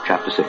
chapter 6.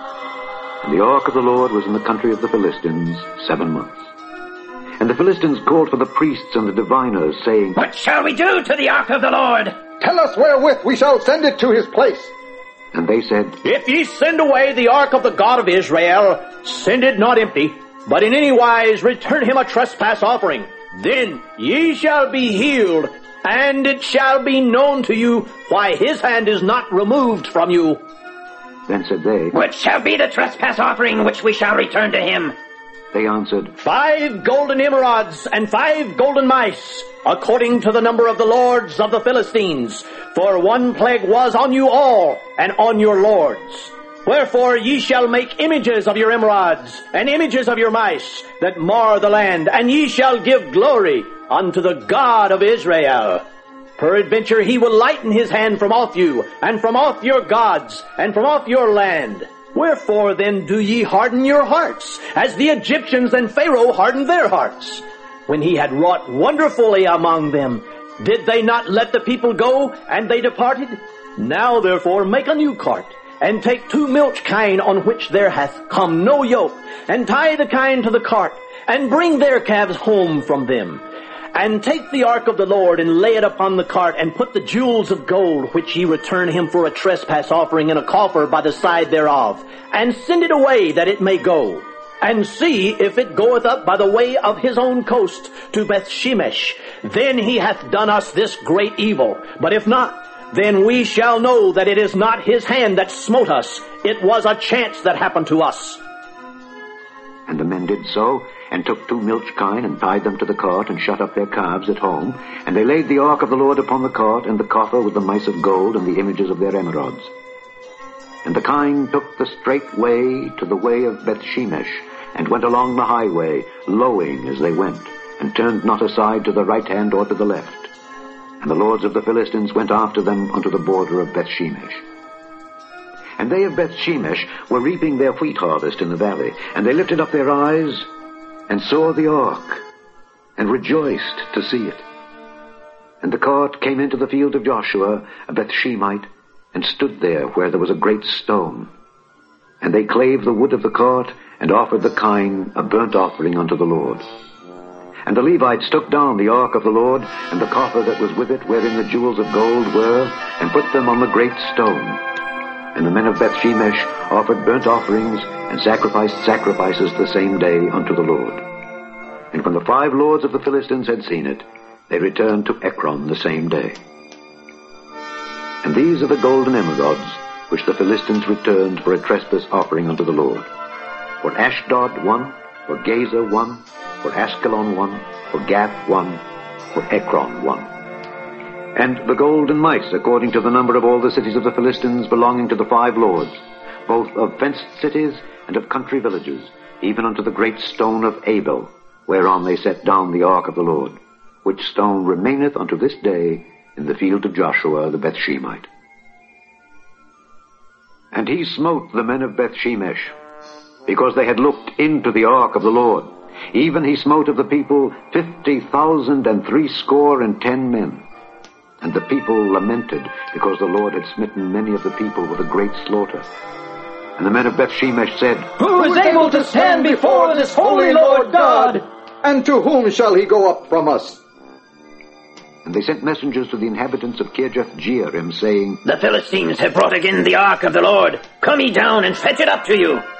And the ark of the Lord was in the country of the Philistines 7 months. And the Philistines called for the priests and the diviners, saying, What shall we do to the ark of the Lord? Tell us wherewith we shall send it to his place. And they said, If ye send away the ark of the God of Israel, send it not empty, but in any wise return him a trespass offering. Then ye shall be healed, and it shall be known to you why his hand is not removed from you. Then said they, What shall be the trespass offering which we shall return to him? They answered, 5 golden emerods and 5 golden mice, according to the number of the lords of the Philistines. For one plague was on you all, and on your lords. Wherefore ye shall make images of your emerods, and images of your mice, that mar the land, and ye shall give glory unto the God of Israel. Peradventure he will lighten his hand from off you, and from off your gods, and from off your land. Wherefore then do ye harden your hearts, as the Egyptians and Pharaoh hardened their hearts? When he had wrought wonderfully among them, did they not let the people go, and they departed? Now therefore make a new cart, and take 2 milch kine on which there hath come no yoke, and tie the kine to the cart, and bring their calves home from them. And take the ark of the Lord, and lay it upon the cart, and put the jewels of gold, which ye return him for a trespass offering, in a coffer by the side thereof, and send it away that it may go. And see if it goeth up by the way of his own coast to Bethshemesh. Then he hath done us this great evil. But if not, then we shall know that it is not his hand that smote us. It was a chance that happened to us. And the men did so, and took 2 milch kine, and tied them to the cart, and shut up their calves at home. And they laid the ark of the Lord upon the cart, and the coffer with the mice of gold, and the images of their emerods. And the kine took the straight way to the way of Bethshemesh, and went along the highway, lowing as they went, and turned not aside to the right hand or to the left. And the lords of the Philistines went after them unto the border of Bethshemesh. And they of Bethshemesh were reaping their wheat harvest in the valley, and they lifted up their eyes, and saw the ark, and rejoiced to see it. And the cart came into the field of Joshua, a Bethshemite, and stood there where there was a great stone. And they clave the wood of the cart, and offered the kine a burnt offering unto the Lord. And the Levites took down the ark of the Lord, and the coffer that was with it, wherein the jewels of gold were, and put them on the great stone. And the men of Bethshemesh offered burnt offerings, and sacrificed sacrifices the same day unto the Lord. And when the 5 lords of the Philistines had seen it, they returned to Ekron the same day. And these are the golden emerods, which the Philistines returned for a trespass offering unto the Lord. For Ashdod 1, for Gaza 1, for Askelon 1, for Gath 1, for Ekron 1. And the golden mice, according to the number of all the cities of the Philistines belonging to the 5 lords, both of fenced cities and of country villages, even unto the great stone of Abel, whereon they set down the ark of the Lord, which stone remaineth unto this day in the field of Joshua the Bethshemite. And he smote the men of Bethshemesh, because they had looked into the ark of the Lord. Even he smote of the people 50,010 men. And the people lamented, because the Lord had smitten many of the people with a great slaughter. And the men of Bethshemesh said, Who is able to stand before this holy Lord God? And to whom shall he go up from us? And they sent messengers to the inhabitants of Kirjath-jearim, saying, The Philistines have brought again the ark of the Lord. Come ye down and fetch it up to you.